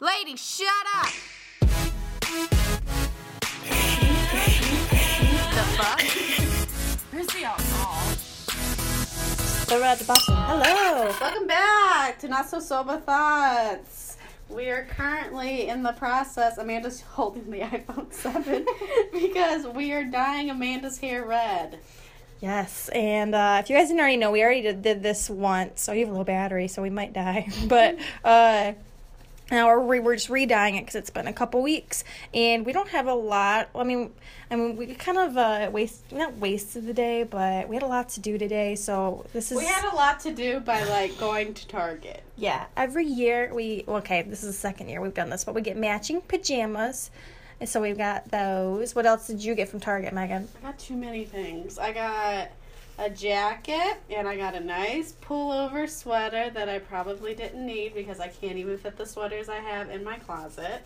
Lady, shut up! The fuck? Where's the alcohol? So we're at the bottom. Hello! Welcome back to Not So Sober Thoughts. We are currently in the process. Amanda's holding the iPhone 7 because we are dyeing Amanda's hair red. Yes, and if you guys didn't already know, we already did this once, so you have a low battery, so we might die. But now we're just re-dyeing it because it's been a couple weeks, and we don't have a lot. I mean, we kind of not wasted the day, but we had a lot to do today, so this is... We had a lot to do by, going to Target. Yeah, every year this is the second year we've done this, but we get matching pajamas, and so we've got those. What else did you get from Target, Megan? I got too many things. I got a jacket, and I got a nice pullover sweater that I probably didn't need because I can't even fit the sweaters I have in my closet,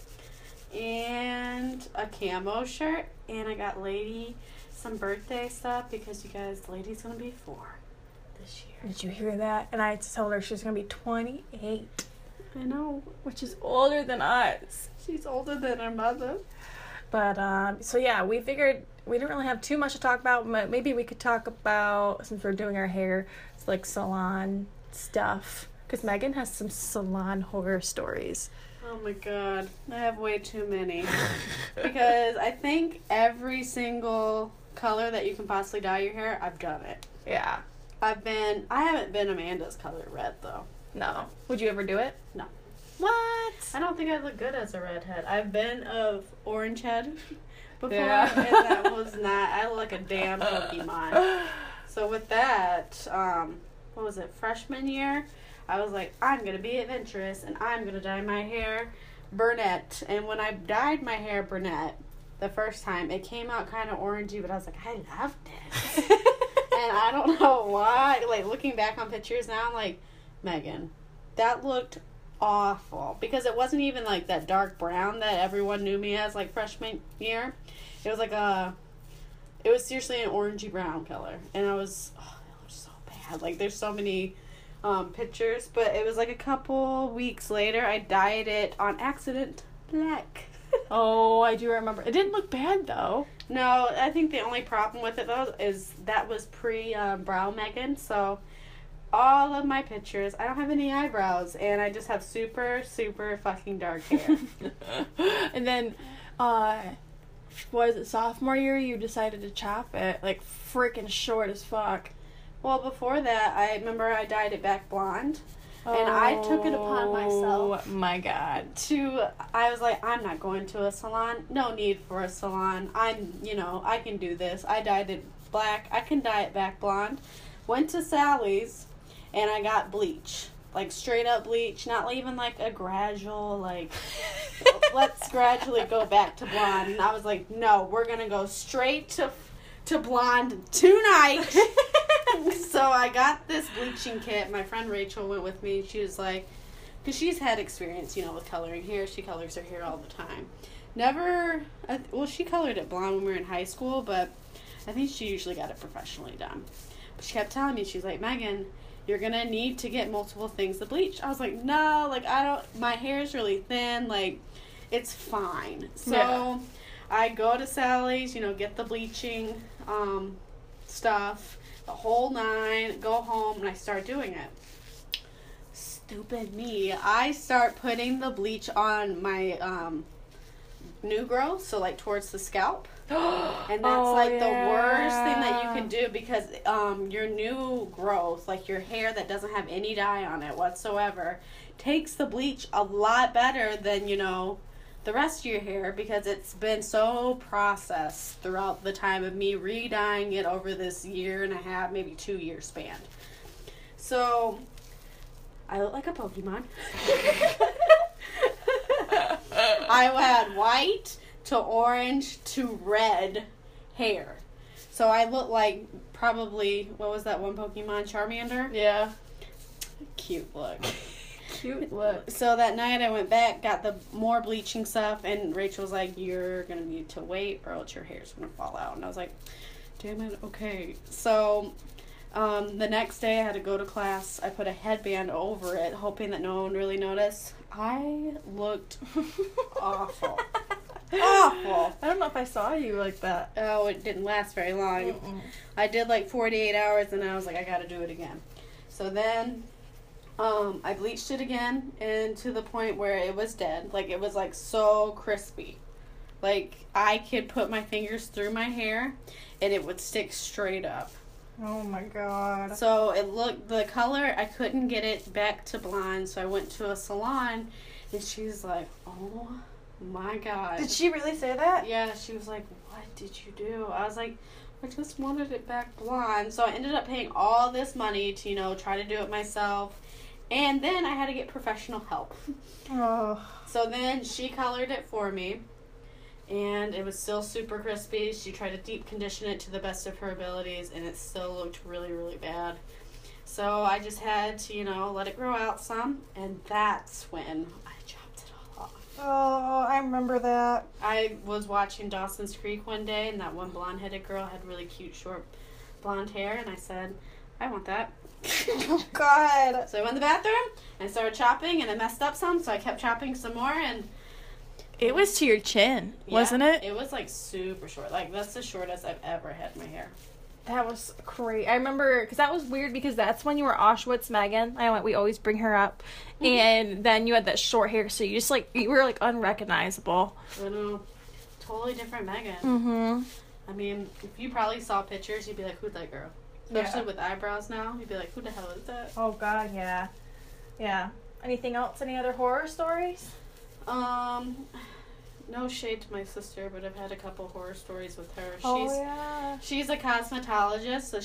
and a camo shirt, and I got Lady some birthday stuff because you guys, Lady's gonna be 4 this year. Did you hear that? And I told her she's going to be 28. I know. Which is older than us. She's older than her mother. But, so yeah, we figured we didn't really have too much to talk about, but maybe we could talk about, since we're doing our hair, it's like salon stuff. Because Megan has some salon horror stories. Oh my god. I have way too many. Because I think every single color that you can possibly dye your hair, I've done it. Yeah. I haven't been Amanda's color red, though. No. Would you ever do it? No. What? I don't think I look good as a redhead. I've been of orange head before, Yeah. and that was not... I look like a damn Pokemon. So with that, what was it, freshman year, I was like, I'm going to be adventurous, and I'm going to dye my hair brunette. And when I dyed my hair brunette the first time, it came out kind of orangey, but I was like, I loved it. And I don't know why. Looking back on pictures now, I'm like, Megan, that looked awful. Because it wasn't even, that dark brown that everyone knew me as, freshman year. It was it was seriously an orangey brown color. And it looked so bad. There's so many pictures. But it was, a couple weeks later, I dyed it on accident black. Oh, I do remember. It didn't look bad, though. No, I think the only problem with it, though, is that was pre-brow Megan, so all of my pictures, I don't have any eyebrows, and I just have super, super fucking dark hair. And then, sophomore year, you decided to chop it, freaking short as fuck. Well, before that, I remember I dyed it back blonde. And I took it upon myself. Oh my god. I was like, I'm not going to a salon. No need for a salon. I can do this. I dyed it black. I can dye it back blonde. Went to Sally's and I got bleach. Straight up bleach. Not even a gradual, let's gradually go back to blonde. And I was like, no, we're going to go straight to blonde tonight. So I got this bleaching kit. My friend Rachel went with me. She was like, because she's had experience, with coloring hair. She colors her hair all the time. She colored it blonde when we were in high school, but I think she usually got it professionally done. But she kept telling me, she's like, Megan, you're going to need to get multiple things to bleach. I was like, no, my hair is really thin. It's fine. So yeah. I go to Sally's, get the bleaching stuff. The whole 9, go home, and I start doing it. Stupid me. I start putting the bleach on my new growth, so towards the scalp. And that's the worst thing that you can do because your new growth, your hair that doesn't have any dye on it whatsoever, takes the bleach a lot better than, the rest of your hair because it's been so processed throughout the time of me re-dyeing it over this 1.5 maybe 2 year span. So I look like a Pokemon. I had white to orange to red hair. So I look like probably, what was that one Pokemon, Charmander? Yeah. Cute look. Cute look. So that night I went back, got the more bleaching stuff, and Rachel was like, you're going to need to wait or else your hair's going to fall out. And I was like, damn it, okay. So The next day I had to go to class. I put a headband over it, hoping that no one would really notice. I looked awful. Awful. I don't know if I saw you like that. Oh, it didn't last very long. Mm-mm. I did like 48 hours and I was like, I gotta do it again. So then I bleached it again, and to the point where it was dead. Like, it was like so crispy. Like, I could put my fingers through my hair and it would stick straight up. Oh my god. So it looked, the color, I couldn't get it back to blonde, so I went to a salon and she's like, oh my god. Did she really say that? Yeah, she was like, what did you do? I was like, I just wanted it back blonde. So I ended up paying all this money to, you know, try to do it myself. And then I had to get professional help. Oh. So then she colored it for me. And it was still super crispy. She tried to deep condition it to the best of her abilities, and it still looked really, really bad. So I just had to, you know, let it grow out some, and that's when I chopped it all off. Oh, I remember that. I was watching Dawson's Creek one day, and that one blonde-headed girl had really cute, short blonde hair, and I said, I want that. Oh god. So I went in the bathroom, and I started chopping, and I messed up some, so I kept chopping some more, and It was to your chin, wasn't it? It was like super short. Like, that's the shortest I've ever had my hair. That was crazy. I remember, because that was weird, because that's when you were Auschwitz Megan. We always bring her up. And then you had that short hair, so you just, like, you were, like, unrecognizable. I know. Totally different Megan. Mm-hmm. I mean, if you probably saw pictures, you'd be like, who's that girl? Especially with eyebrows now. You'd be like, who the hell is that? Oh, God, yeah. Yeah. Anything else? Any other horror stories? No shade to my sister, but I've had a couple horror stories with her. Yeah. She's a cosmetologist, so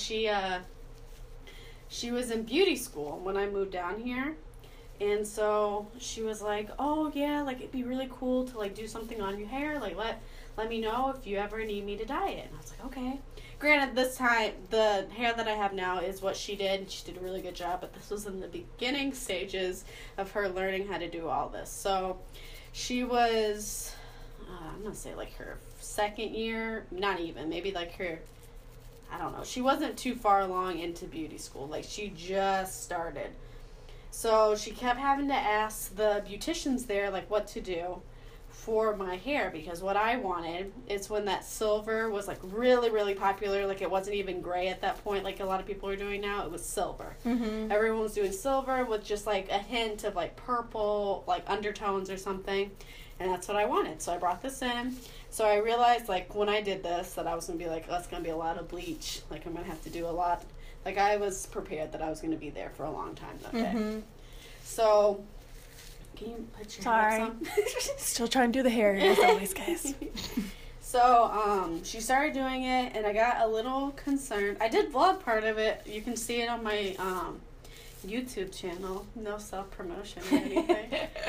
she was in beauty school when I moved down here. And so she was like, oh yeah, like it'd be really cool to like do something on your hair. Like let me know if you ever need me to dye it. And I was like, okay. Granted, this time, the hair that I have now is what she did, and she did a really good job, but this was in the beginning stages of her learning how to do all this. So she was, I'm going to say like her second year, not even, maybe like her, I don't know. She wasn't too far along into beauty school. Like, she just started. So she kept having to ask the beauticians there, like, what to do for my hair, because what I wanted is when that silver was like really, really popular. Like, it wasn't even gray at that point like a lot of people are doing now. It was silver. Mm-hmm. Everyone was doing silver with just like a hint of like purple, like undertones or something, and that's what I wanted. So I brought this in. So I realized, like, when I did this, that I was gonna be like, oh, it's gonna be a lot of bleach. Like, I'm gonna have to do a lot. Like, I was prepared that I was gonna be there for a long time that day. Mm-hmm. So can you put your hand up some? Still trying to do the hair, as always, guys. So, she started doing it, and I got a little concerned. I did vlog part of it. You can see it on my YouTube channel. No self-promotion or anything.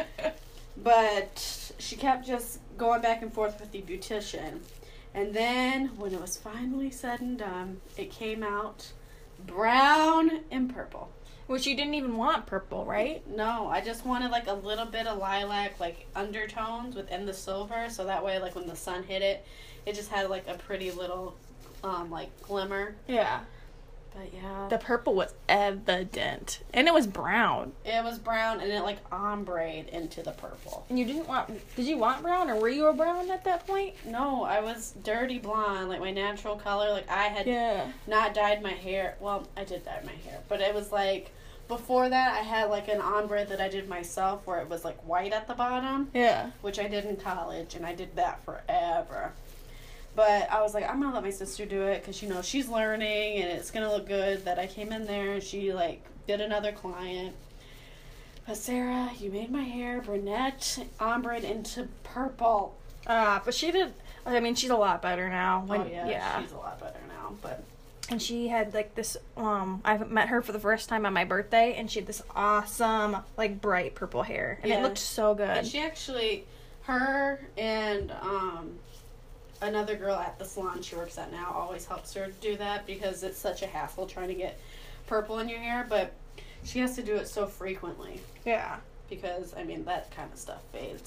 But she kept just going back and forth with the beautician. And then, when it was finally said and done, it came out brown and purple. Which you didn't even want purple, right? No, I just wanted like a little bit of lilac, like undertones within the silver, so that way, like when the sun hit it, it just had like a pretty little, like glimmer. Yeah. But yeah, The purple was evident. And it was brown. it was brown and it like ombre into the purple. And you did you want brown, or were you a brown at that point? No, I was dirty blonde, like my natural color. Like, I had Yeah. not dyed my hair. Well, I did dye my hair, but it was like, before that, I had like an ombre that I did myself where it was like white at the bottom, Yeah. which I did in college, and I did that forever. But I was like, I'm going to let my sister do it because, you know, she's learning and it's going to look good that I came in there and she, like, did another client. But Sarah, you made my hair brunette, ombre into purple. But she did, I mean, she's a lot better now. She's a lot better now. But And she had, like, this, I met her for the first time on my birthday, and she had this awesome, like, bright purple hair. And it looked so good. And she actually, her and, another girl at the salon she works at now always helps her do that because it's such a hassle trying to get purple in your hair, but she has to do it so frequently Yeah. because, I mean, that kind of stuff fades.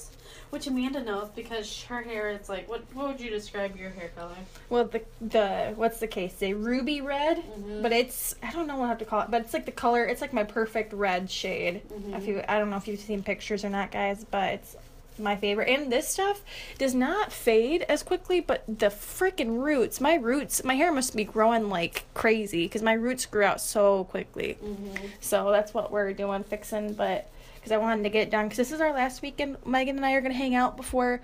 Which Amanda knows because her hair is like, what would you describe your hair color? Well, the what's the case? Say ruby red, but it's, I don't know what I have to call it, but it's like the color. It's like my perfect red shade. I don't know if you've seen pictures or not, guys, but it's my favorite. And this stuff does not fade as quickly, but the freaking roots, my hair must be growing like crazy because my roots grew out so quickly. So that's what we're doing, fixing, but because I wanted to get it done because this is our last weekend. Megan and I are going to hang out before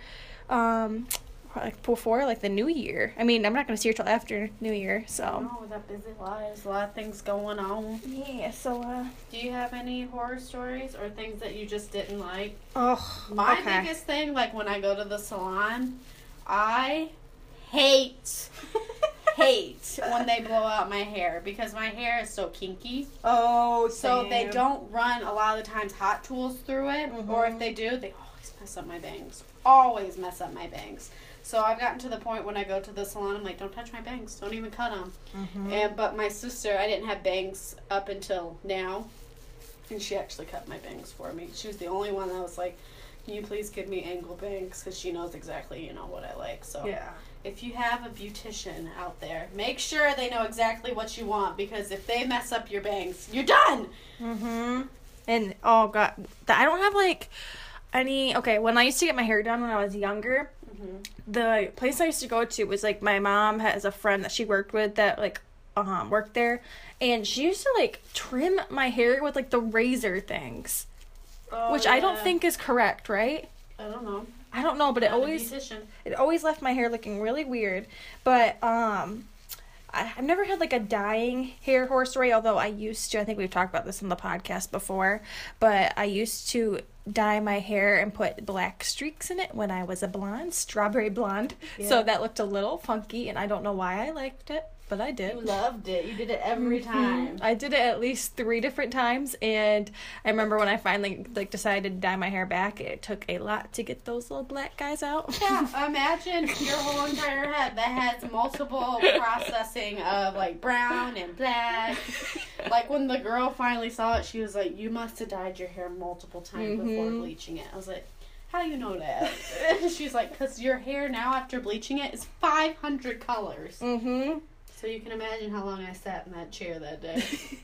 the new year. I mean, I'm not going to see her till after New Year, so. Oh, that busy lives, a lot of things going on. Yeah, so, Do you have any horror stories or things that you just didn't like? Oh, My okay. biggest thing, like when I go to the salon, I hate when they blow out my hair because my hair is so kinky. Oh, So they don't run a lot of the times hot tools through it, or if they do, they always mess up my bangs. Always mess up my bangs. So I've gotten to the point when I go to the salon, I'm like, don't touch my bangs, don't even cut them. But my sister, I didn't have bangs up until now, and she actually cut my bangs for me. She was the only one that was like, can you please give me angle bangs, because she knows exactly, what I like. So Yeah. if you have a beautician out there, make sure they know exactly what you want, because if they mess up your bangs, you're done. And, oh, God, I don't have, like, any, okay, when I used to get my hair done when I was younger, the place I used to go to was, like, my mom has a friend that she worked with that, like, worked there, and she used to, like, trim my hair with, like, the razor things, which I don't think is correct, right? I don't know. I don't know, but it Not a always beautician. left my hair looking really weird. But I've never had like a dyeing hair horror story, although I used to. I think we've talked about this on the podcast before, but I used to dye my hair and put black streaks in it when I was a blonde, strawberry blonde. Yeah. So that looked a little funky, and I don't know why I liked it, but I did. You loved it. You did it every time. I did it at least 3 different times, and I remember when I finally like decided to dye my hair back, it took a lot to get those little black guys out. Yeah, imagine your whole entire head that has multiple processing of like brown and black. Like when the girl finally saw it, she was like, "You must have dyed your hair multiple times before bleaching it." I was like, "How do you know that?" She's like, "Because your hair now after bleaching it is 500 colors." So you can imagine how long I sat in that chair that day.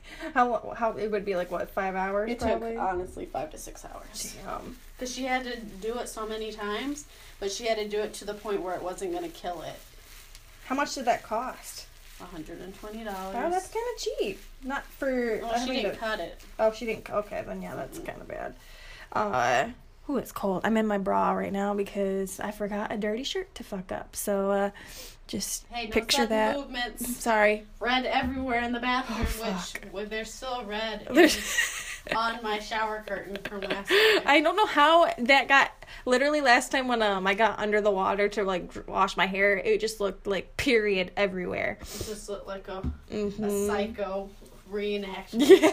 How it would be like what, 5 hours? It probably? took honestly 5 to 6 hours. Damn. Because she had to do it so many times, but she had to do it to the point where it wasn't going to kill it. How much did that cost? $120. Oh, that's kind of cheap. Not for. Well, she didn't cut it. Oh, she didn't. Okay, then yeah, that's kind of bad. Ooh, it's cold. I'm in my bra right now because I forgot a dirty shirt to fuck up. So, just Hey, no picture sudden that. movements. Sorry. Red everywhere in the bathroom, which there's still red on my shower curtain from last night. I don't know how that got. Literally last time when I got under the water to like wash my hair, it just looked like period everywhere. It just looked like a Psycho reenaction. Yeah.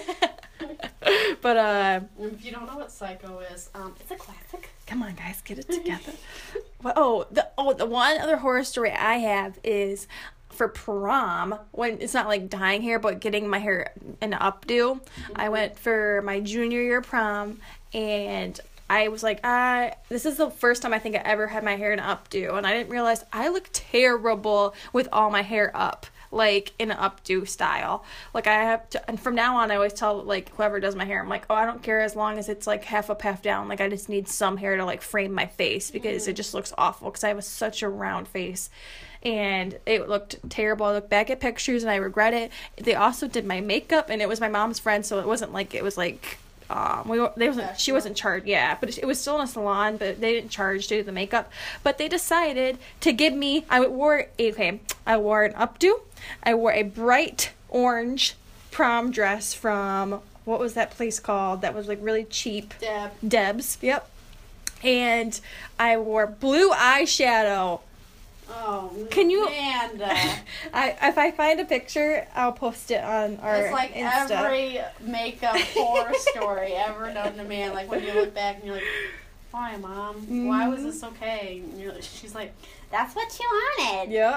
But If you don't know what Psycho is, it's a classic. come on, guys, get it together. The one other horror story I have is for prom, when it's not like dyeing hair, but getting my hair an updo. I went for my junior year prom, and I was like, this is the first time I think I ever had my hair in an updo, and I didn't realize I look terrible with all my hair up, like in an updo style. Like I have to, and from now on I always tell like whoever does my hair, I'm like, oh, I don't care as long as it's like half up, half down. Like I just need some hair to like frame my face because it just looks awful because I have such a round face. And it looked terrible. I look back at pictures and I regret it. They also did my makeup, and it was my mom's friend, so it wasn't like it was like she wasn't charged, but it was still in a salon, but they didn't charge to do the makeup. But they decided to give me, I wore an updo, I wore a bright orange prom dress from, what was that place called that was like really cheap? Deb's, yep. And I wore blue eyeshadow. Oh, can you? Amanda. If I find a picture, I'll post it on our It's like Insta. every makeup horror story ever known to man. Like when you look back and you're like, "Why, Mom? Why was this okay?" And she's like, "That's what you wanted." Yep.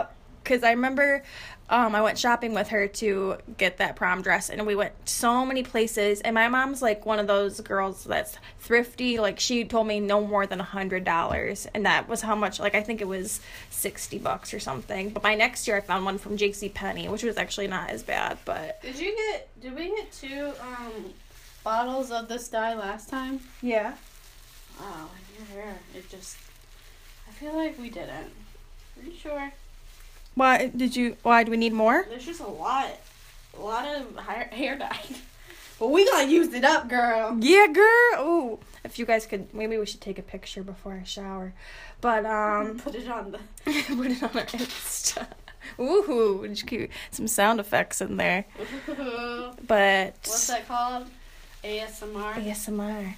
because I remember I went shopping with her to get that prom dress, and we went so many places, and my mom's like one of those girls that's thrifty. Like, she told me no more than $100, and that was how much, like, I think it was $60 or something. But my next year I found one from JCPenney, which was actually not as bad. But did we get 2 bottles of this dye last time? yeah. Oh, your hair, I feel like we didn't. Are you sure? Why do we need more? There's just a lot of hair dye. But we gonna use it up, girl. Yeah, girl. Ooh, if you guys could, maybe we should take a picture before I shower. But Put it on the... put it on our Insta. Ooh, just keep some sound effects in there. But What's that called? ASMR? ASMR.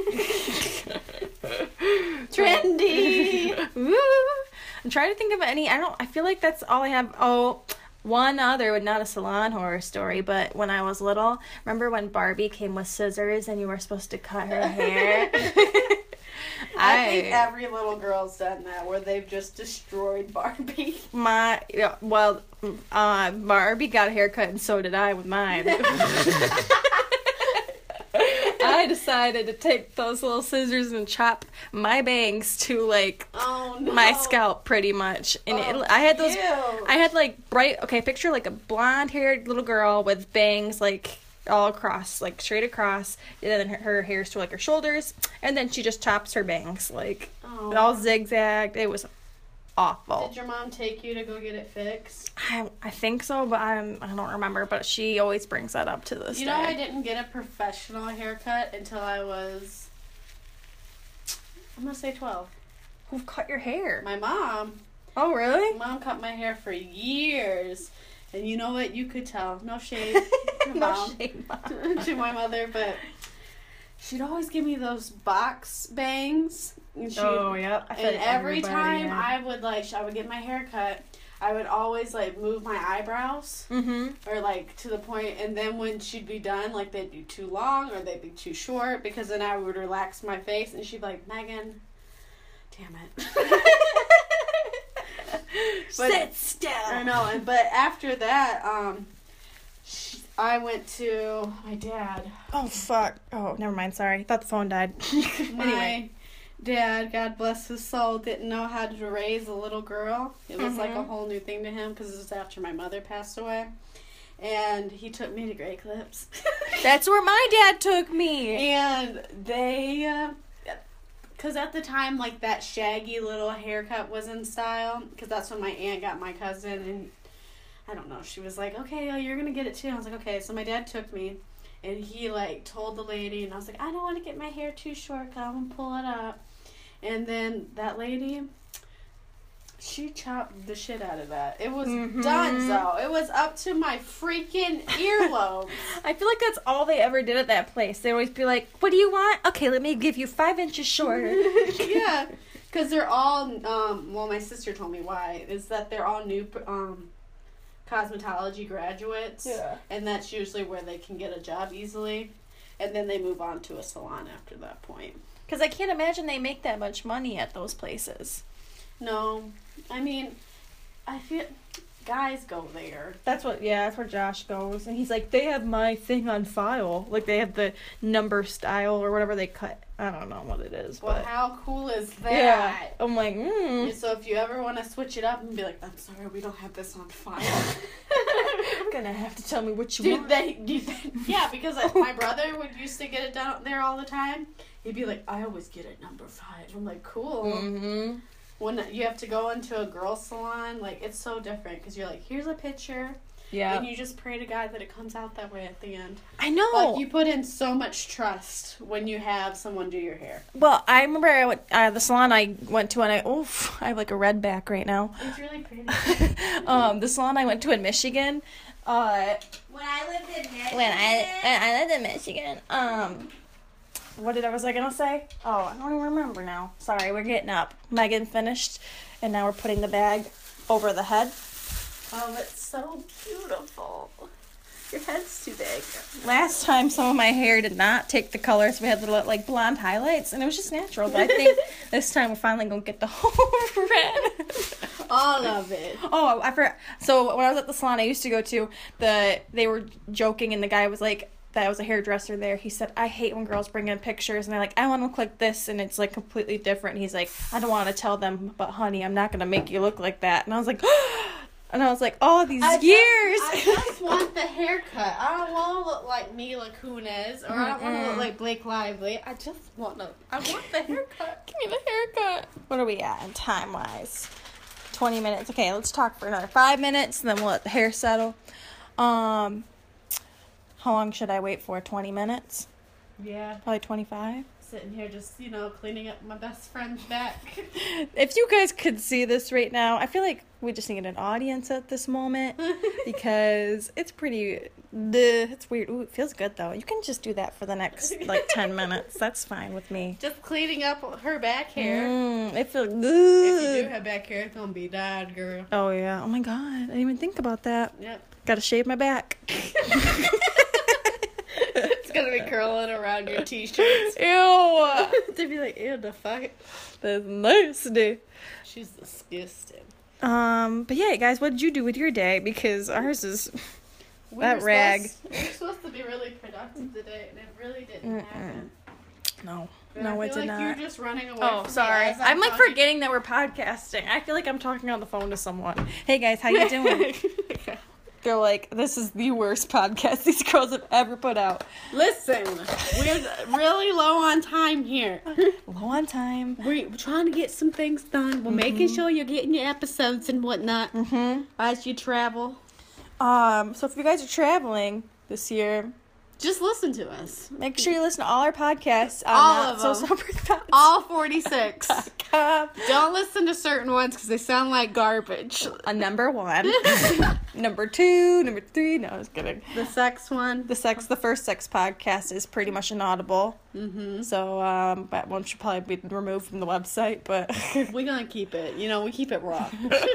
Trendy! Woo! I'm trying to think of any. I feel like that's all I have. Oh, one other, but not a salon horror story, but when I was little, remember when Barbie came with scissors and you were supposed to cut her hair? I think every little girl's done that, where they've just destroyed Barbie. Barbie got a haircut and so did I with mine. I decided to take those little scissors and chop my bangs to, like, my scalp, pretty much. And I had those, I had, like, picture, like, a blonde-haired little girl with bangs, like, all across, like, straight across, and then her hair's to, like, her shoulders, and then she just chops her bangs, like, it all zigzagged. It was awful. Did your mom take you to go get it fixed? I think so, but I don't remember, but she always brings that up to this day. I didn't get a professional haircut until I was, I'm going to say 12. Who cut your hair? My mom. Oh, really? My mom cut my hair for years. And you know what? You could tell. No shade. No shade, Mom. To my mother, but she'd always give me those box bangs. And yep. And every time I would get my hair cut, I would always, like, move my eyebrows. Mm-hmm. Or, like, to the point, and then when she'd be done, like, they'd be too long or they'd be too short, because then I would relax my face, and she'd be like, Megan, damn it. Sit still. I know, but after that, I went to my dad. Oh, fuck. Oh, never mind. Sorry. I thought the phone died. My dad, God bless his soul, didn't know how to raise a little girl. It was like a whole new thing to him, because it was after my mother passed away. And he took me to Great Clips. That's where my dad took me. And they... because at the time, like, that shaggy little haircut was in style. Because that's when my aunt got my cousin. And I don't know. She was like, okay, you're going to get it too. I was like, okay. So my dad took me. And he, like, told the lady. And I was like, I don't want to get my hair too short, because I'm going to pull it up. And then that lady, she chopped the shit out of that. It was done, though. It was up to my freaking earlobes. I feel like that's all they ever did at that place. They always be like, what do you want? Okay, let me give you 5 inches shorter. Yeah, because they're all, my sister told me why, is that they're all new cosmetology graduates. Yeah. And that's usually where they can get a job easily. And then they move on to a salon after that point. Because I can't imagine they make that much money at those places. No, I mean, I feel guys go there. That's where Josh goes. And he's like, they have my thing on file. Like, they have the number style or whatever they cut. I don't know what it is. Well, but how cool is that? Yeah. I'm like, So if you ever want to switch it up and be like, I'm sorry, we don't have this on file. You're gonna have to tell me what you want. Yeah, because my brother would used to get it done there all the time. He'd be like, I always get it number 5. I'm like, cool. Mm-hmm. When you have to go into a girl's salon, like, it's so different, because you're like, here's a picture. Yeah. And you just pray to God that it comes out that way at the end. I know. Like, you put in so much trust when you have someone do your hair. Well, I remember I went, the salon I went to, and I have like a red back right now. It's really pretty. The salon I went to in Michigan. When I lived in Michigan. When I lived in Michigan. What was I gonna say? Oh, I don't even remember now. Sorry, we're getting up. Megan finished, and now we're putting the bag over the head. Oh, it's so beautiful. Your head's too big. Last time, some of my hair did not take the color, so we had little, like, blonde highlights, and it was just natural. But I think this time we're finally gonna get the whole red. All of it. Oh, I forgot. So when I was at the salon I used to go to, they were joking, and the guy was like, that was a hairdresser there. He said, I hate when girls bring in pictures and they're like, I want to look like this, and it's like completely different. And he's like, I don't want to tell them, but honey, I'm not gonna make you look like that. And I was like, oh, these years. I just want the haircut. I don't want to look like Mila Kunis, or I don't want to look like Blake Lively. I want the haircut. Give me the haircut. What are we at time wise? 20 minutes. Okay, let's talk for another 5 minutes, and then we'll let the hair settle. How long should I wait for? 20 minutes? Yeah. Probably 25? Sitting here just, cleaning up my best friend's back. If you guys could see this right now, I feel like we just need an audience at this moment because it's pretty, it's weird. Ooh, it feels good though. You can just do that for the next 10 minutes. That's fine with me. Just cleaning up her back hair. It feels good. If you do have back hair, it's gonna be dyed, girl. Oh yeah. Oh my god. I didn't even think about that. Yep. Gotta shave my back. It's gonna be curling around your t-shirts. Ew. They'd be like, ew, the fuck. That's nasty. She's disgusting. But yeah, guys, what did you do with your day? Because ours is that rag. We were supposed to be really productive today, and it really didn't happen. No. But No, I it feel did like not. you're just running away Oh, from sorry. me as I'm like talking. forgetting that we're podcasting. I feel like I'm talking on the phone to someone. Hey guys, how you doing? They're like, this is the worst podcast these girls have ever put out. Listen, we're really low on time here. Low on time. We're trying to get some things done. We're making sure you're getting your episodes and whatnot as you travel. So if you guys are traveling this year, Just listen to us. make sure you listen to all our podcasts. All of them. Sober Thoughts. All 46. Don't listen to certain ones because they sound like garbage. Number 1. Number 2. Number 3. No, I was kidding. The sex one. The first sex podcast is pretty much inaudible. Mm-hmm. So, that one should probably be removed from the website, but We're going to keep it. We keep it raw.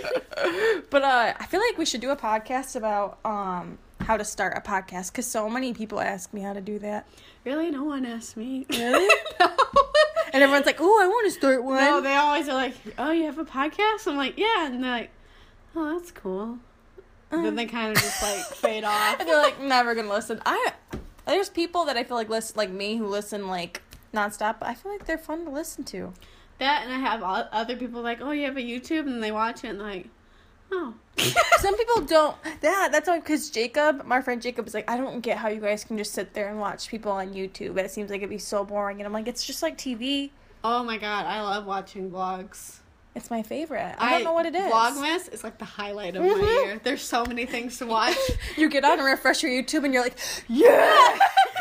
But I feel like we should do a podcast about how to start a podcast, because so many people ask me how to do that. Really? No one asked me. Really? No. And everyone's like, oh, I want to start one. No, they always are like, oh, you have a podcast? I'm like, yeah. And they're like, oh, that's cool. Then they kind of just fade off. And they're like, never gonna listen. There's people that I feel like listen, like me, who listen like nonstop, but I feel like they're fun to listen to. That, and I have other people like, oh, you have a YouTube? And they watch it and like, oh. Some people don't. That's why, because Jacob, my friend Jacob, is like, I don't get how you guys can just sit there and watch people on YouTube. It seems like it'd be so boring. And I'm like, it's just like TV. Oh my god, I love watching vlogs. It's my favorite. I don't know what it is. Vlogmas is like the highlight of my year. There's so many things to watch. You get on and refresh your YouTube and you're like, yeah!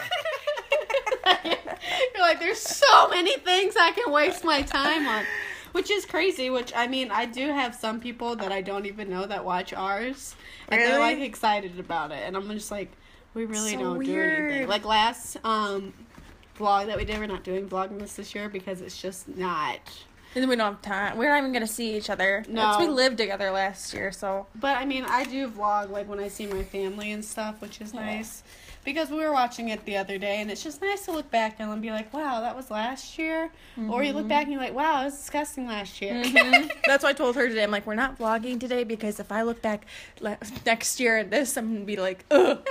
You're like, there's so many things I can waste my time on. Which is crazy, I do have some people that I don't even know that watch ours. And they're, Really? excited about it. And I'm just like, we really So don't do weird. anything. Like, last vlog that we did, we're not doing Vlogmas this year because it's just not. And we don't have time. We're not even going to see each other. No. We lived together last year, so. But, I do vlog, when I see my family and stuff, which is nice. Because we were watching it the other day, and it's just nice to look back and be like, wow, that was last year. Mm-hmm. Or you look back and you're like, wow, it was disgusting last year. Mm-hmm. That's why I told her today. I'm like, we're not vlogging today because if I look back next year at this, I'm going to be like, ugh.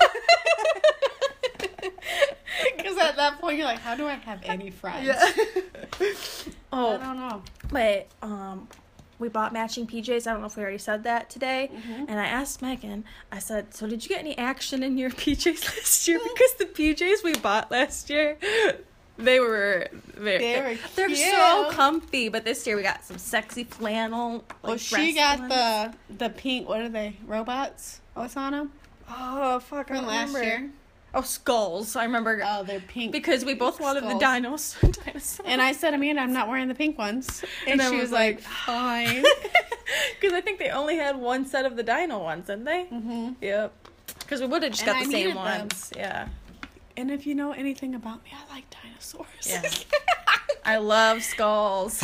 Because at that point, you're like, how do I have any friends? Yeah. I don't know. But, we bought matching PJs. I don't know if we already said that today. Mm-hmm. And I asked Megan, I said, so did you get any action in your PJs last year? Because the PJs we bought last year, they're cute. so comfy. But this year we got some sexy flannel. Well, she got the pink, what are they, robots? What's on them? Oh, fuck, I From don't last remember. year. Oh, skulls. I remember. Oh, they're pink. Because we both wanted skulls. the dinosaurs. And I said, Amanda, I'm not wearing the pink ones. And she was like, fine. Because I think they only had one set of the dino ones, didn't they? Mm-hmm. Yep. Because we would have just got the same ones. Yeah. And if you know anything about me, I like dinosaurs. Yeah. I love skulls.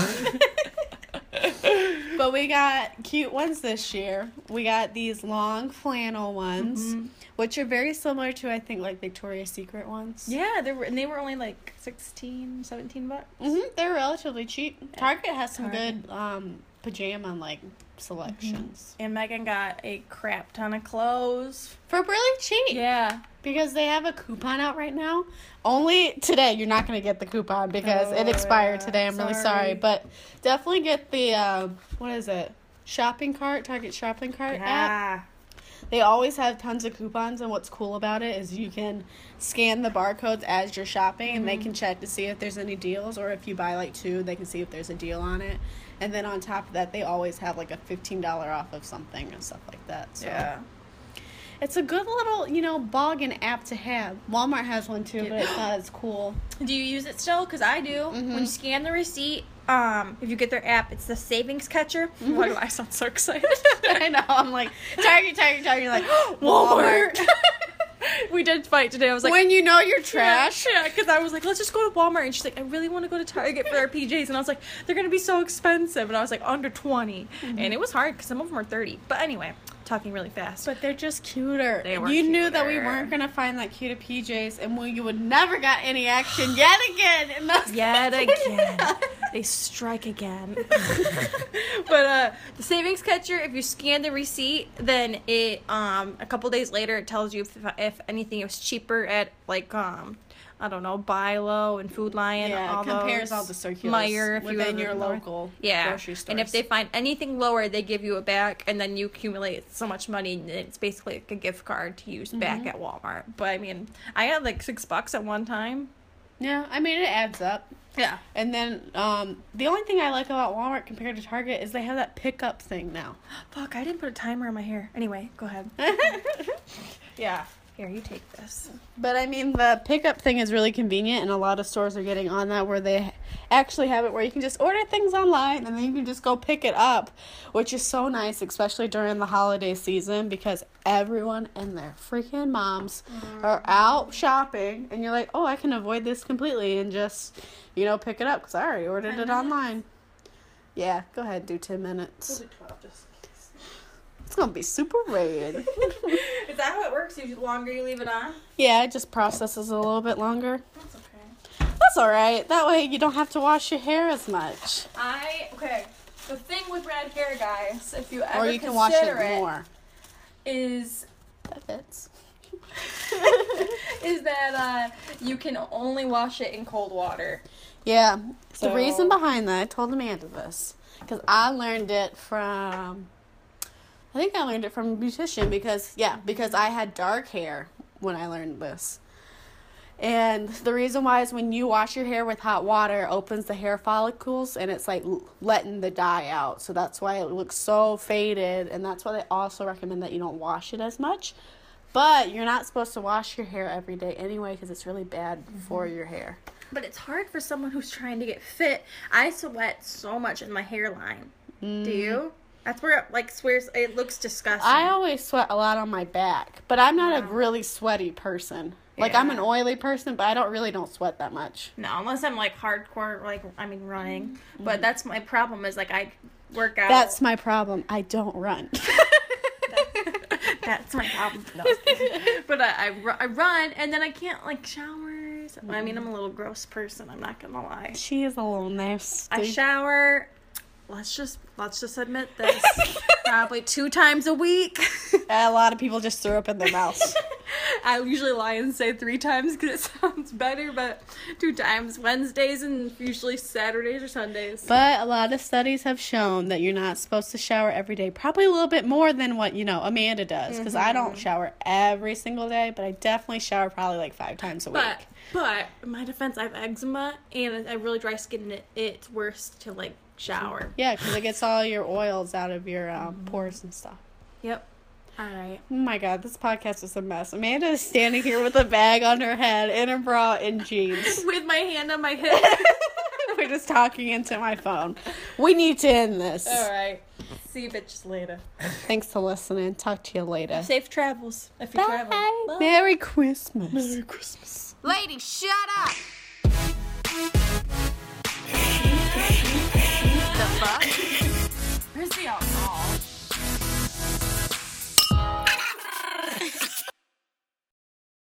But we got cute ones this year. We got these long flannel ones, which are very similar to, I think, Victoria's Secret ones. Yeah, they were only $16, $17. They're relatively cheap. Target has some good pajama like selections And Megan got a crap ton of clothes. for really cheap. Yeah. Because they have a coupon out right now. Only today, you're not going to get the coupon because it expired today. I'm really sorry. But definitely get the, what is it? Target shopping cart app. They always have tons of coupons, and what's cool about it is you can scan the barcodes as you're shopping, and they can check to see if there's any deals, or if you buy like 2, they can see if there's a deal on it. And then on top of that, they always have like a $15 off of something and stuff like that. So. Yeah. It's a good little, bargain app to have. Walmart has one too, but it's not as cool. Do you use it still? Because I do. When you scan the receipt, if you get their app, it's the savings catcher. Why do I sound so excited? I know. I'm like, Target. You're like, Walmart. We did fight today. I was like, when you know you're trash. Yeah, because I was like, let's just go to Walmart. And she's like, I really want to go to Target for our PJs. And I was like, they're going to be so expensive. And I was like, under 20. And it was hard because some of them were 30. But anyway, talking really fast. But they're just cuter. They were You knew that we cuter. weren't going to find that cute PJs, and you would never got any action yet again. In those Yet again. They strike again. But the savings catcher, if you scan the receipt, then it a couple days later it tells you if anything is cheaper at like I don't know, Buy Low and Food Lion. Yeah, all it compares those. all the circulars Meyer, if within you your live local And grocery if stores. they find anything lower, they give you it back, and then you accumulate so much money, and it's basically like a gift card to use back at Walmart. But I mean, I had like $6 at one time. Yeah, I mean, it adds up. Yeah. And then the only thing I like about Walmart compared to Target is they have that pickup thing now. Fuck, I didn't put a timer on my hair. Anyway, go ahead. Yeah. Here, you take this. But I mean, the pickup thing is really convenient, and a lot of stores are getting on that where they actually have it where you can just order things online and then you can just go pick it up, which is so nice, especially during the holiday season, because everyone and their freaking moms are out shopping, and you're like, oh, I can avoid this completely and just, pick it up because I already ordered it online. Yeah, go ahead, do 10 minutes. It's going to be super red. Is that how it works? The longer you leave it on? Yeah, it just processes a little bit longer. That's okay. That's all right. That way you don't have to wash your hair as much. Okay. The thing with red hair, guys, if you ever Or you can wash it consider more. Is That fits. is that you can only wash it in cold water. Yeah. So- The reason behind that, I told Amanda this, because I learned it from a beautician because I had dark hair when I learned this. And the reason why is when you wash your hair with hot water, it opens the hair follicles, and it's like letting the dye out. So that's why it looks so faded, and that's why they also recommend that you don't wash it as much. But you're not supposed to wash your hair every day anyway because it's really bad for your hair. But it's hard for someone who's trying to get fit. I sweat so much in my hairline. Do you? That's where it, like, swears it looks disgusting. I always sweat a lot on my back, but I'm not a really sweaty person. Like, I'm an oily person, but I don't sweat that much. No, unless I'm, like, hardcore, running. But that's my problem is, like, I work out. That's my problem. I don't run. That's my problem. No. But I run, and then I can't, like, shower. So, I mean, I'm a little gross person. I'm not going to lie. She is a little nasty. I shower. Let's just admit this. Probably 2 times a week. A lot of people just threw up in their mouths. I usually lie and say 3 times because it sounds better, but 2 times. Wednesdays and usually Saturdays or Sundays. But a lot of studies have shown that you're not supposed to shower every day. Probably a little bit more than what, Amanda does. Because I don't shower every single day, but I definitely shower probably like 5 times a week. But in my defense, I have eczema and I have really dry skin, and it's worse to, like, shower. Yeah, because it gets all your oils out of your pores and stuff. Yep. All right. Oh my god, this podcast is a mess. Amanda is standing here with a bag on her head, in a bra, and jeans. With my hand on my hip. We're just talking into my phone. We need to end this. All right. See you bitches later. Thanks for listening. Talk to you later. Safe travels if you travel. Bye. Merry Christmas. Merry Christmas. Lady, shut up! The fuck? Where's the alcohol?